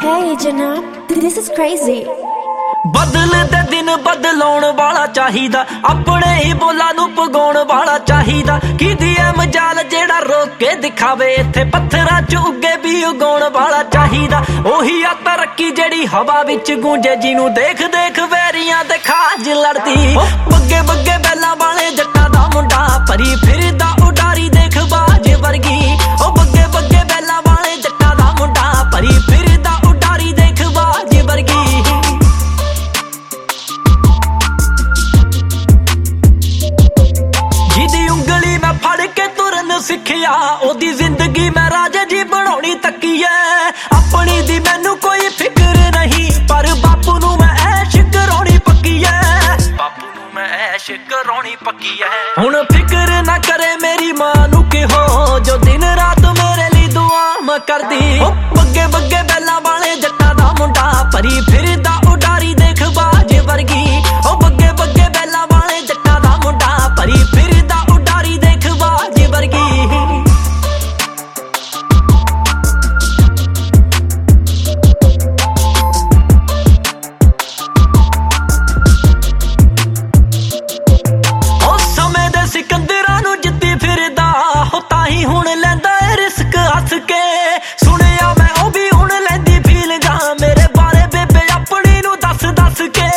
Hey Janab, this is crazy. बदलते दिन बदलाउण वाला चाहिदा, अपने ही बोलां नूं पगाउण वाला चाहिदा। कीदी ऐ मजाल जेड़ा रोक के दिखावे, इत्थे पत्थरां च उगे भी उगाउण वाला चाहिदा। ओही आ तरक्की जेड़ी हवा विच गूंजे, जिनूं देख देख वैरियां दे खाज लड़दी। बग्गे बग्गे बैलां वाले जट्टां दा मुंडा, भरी फिरदा उडारी देख बाज वर्गी। ओ बग्गे बग्गे बैलां वाले जट्टां दा मुंडा, भरी फिरदा उडारी देख बाज वर्गी। सिखिया ओदी जिंदगी मैं राजा जी बनाउणी तकी है। अपनी दी मैनू कोई फिक्र नहीं, पर बापू नू मैं ऐश कराउणी पक्की है। बापू नू मैं ऐश कराउणी पक्की है। हुण फिक्र ना करे मेरी मां नू कि हो, जो दिन रात मेरे लिए दुआ मैं करदी। बग्गे बग्गे बैलां वाले जट्टां दा मुंडा, भरी फिरदा उडारी देख बाज वर्गी। ओ बग्गे बग्गे बैलां वाले जट्टां दा मुंडा, भरी फिरदा उडारी देख बाज वर्गी। सिकंदरां नूं जित्ती फिरदा हो, ताही हुण लैंदा रिस्क हस के। सुनिया मैं ओ भी हुण लैंदी फील जा, मेरे बारे बेबे अपनी नूं दस दस के।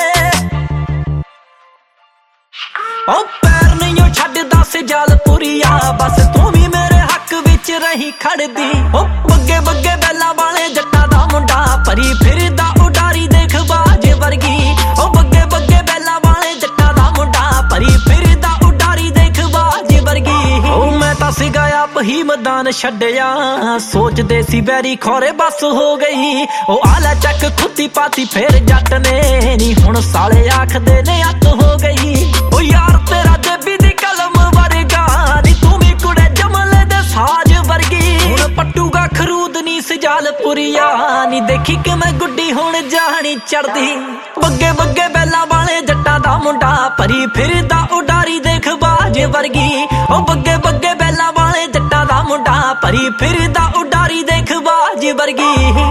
ओ पैर नहीं छड्डदा सिजाल पुरिया, बस तू भी मेरे हक विच रही खड़दी। ओ बग्गे बग्गे बैलां वाले जट्टां दा मुंडा, भरी फिरदा उडारी देख बाज वर्गी। ओ बग्गे बग्गे बैलां वाले जट्टां दा मुंडा, भरी फिरदा उडारी देख बाज वर्गी। ओ मैं तां सीगा आप ही मैदान छड्डिया, सोचदे सी बैरी खौरे बस हो गई। ओ आला चक खुदी पाती फिर जट ने, नी हुण साले आखदे ने अत हो गई। ओ यार तेरा जेबी दी कलम वर्गा, नी तू भी कुड़े जमले दे साज वर्गी। हुण पट्टूगा खरूद नी सजाल पुरिया, नी देखी कि मैं गुड्डी हुण जानी चढ़दी। बग्गे बग्गे बैलां वाले जट्टां दा मुंडा, भरी फिरदा उडारी देख बाज वर्गी। ओ बग्गे बग्गे बैलां वाले जट्टां दा मुंडा, भरी फिरदा उडारी देख बाज वर्गी।